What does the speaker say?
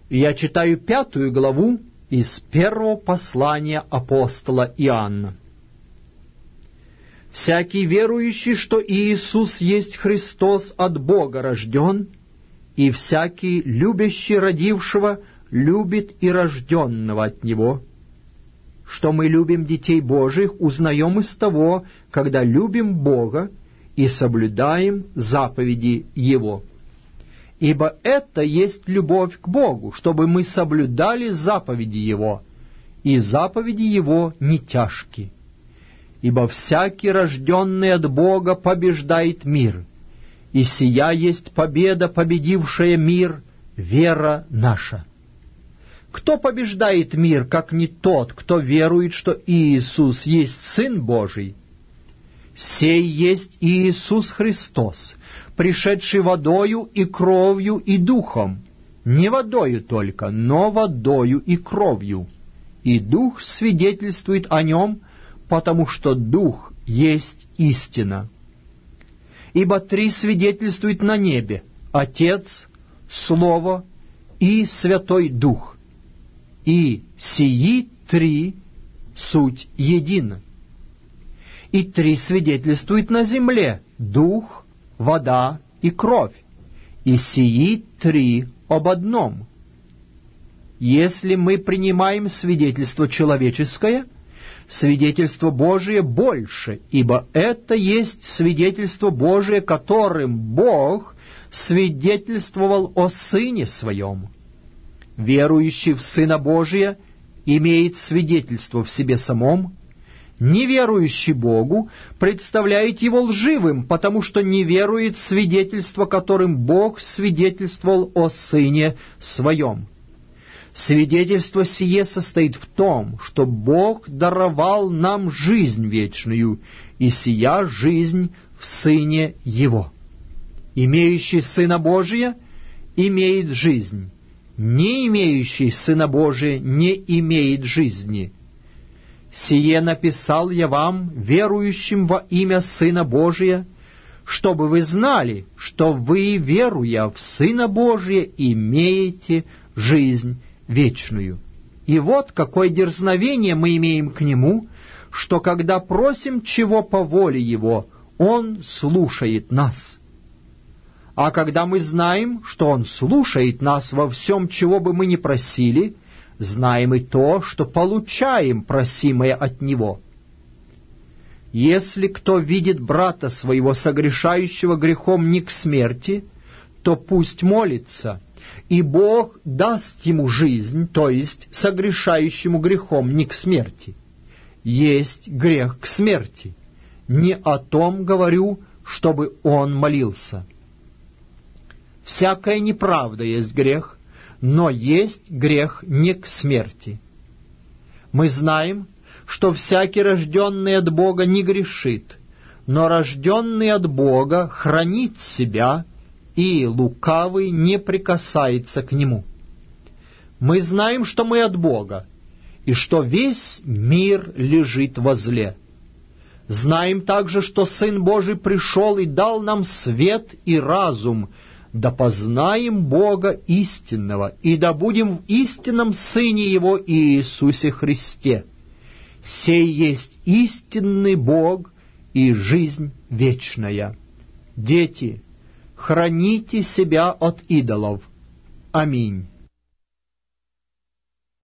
Я читаю 5 главу из 1 послания апостола Иоанна. «Всякий верующий, что Иисус есть Христос, от Бога рожден, и всякий любящий родившего любит и рожденного от Него. Что мы любим детей Божьих, узнаем из того, когда любим Бога и соблюдаем заповеди Его. Ибо это есть любовь к Богу, чтобы мы соблюдали заповеди Его, и заповеди Его не тяжки. Ибо всякий, рожденный от Бога, побеждает мир, и сия есть победа, победившая мир, вера наша. Кто побеждает мир, как не тот, кто верует, что Иисус есть Сын Божий? Сей есть Иисус Христос, пришедший водою и кровью и духом, не водою только, но водою и кровью. И Дух свидетельствует о Нем, потому что Дух есть истина. Ибо 3 свидетельствуют на небе: Отец, Слово и Святой Дух. И сии 3 суть едино. И 3 свидетельствуют на земле: Дух, вода и кровь. И сии 3 об одном. Если мы принимаем свидетельство человеческое, свидетельство Божие больше, ибо это есть свидетельство Божие, которым Бог свидетельствовал о Сыне Своем. Верующий в Сына Божия имеет свидетельство в себе самом, неверующий Богу представляет Его лживым, потому что не верует в свидетельство, которым Бог свидетельствовал о Сыне Своем. Свидетельство сие состоит в том, что Бог даровал нам жизнь вечную, и сия жизнь в Сыне Его. Имеющий Сына Божия имеет жизнь, не имеющий Сына Божия не имеет жизни. Сие написал я вам, верующим во имя Сына Божия, чтобы вы знали, что вы, веруя в Сына Божия, имеете жизнь вечную. И вот какое дерзновение мы имеем к Нему, что когда просим чего по воле Его, Он слушает нас. А когда мы знаем, что Он слушает нас во всем, чего бы мы ни просили, знаем и то, что получаем просимое от Него. Если кто видит брата своего, согрешающего грехом не к смерти, то пусть молится, и Бог даст ему жизнь, то есть согрешающему грехом не к смерти. Есть грех к смерти. Не о том говорю, чтобы он молился. Всякая неправда есть грех, но есть грех не к смерти. Мы знаем, что всякий, рожденный от Бога, не грешит, но рожденный от Бога хранит себя, и лукавый не прикасается к нему. Мы знаем, что мы от Бога, и что весь мир лежит во зле. Знаем также, что Сын Божий пришел и дал нам свет и разум, да познаем Бога истинного, и да будем в истинном Сыне Его Иисусе Христе. Сей есть истинный Бог и жизнь вечная. Дети, храните себя от идолов. Аминь.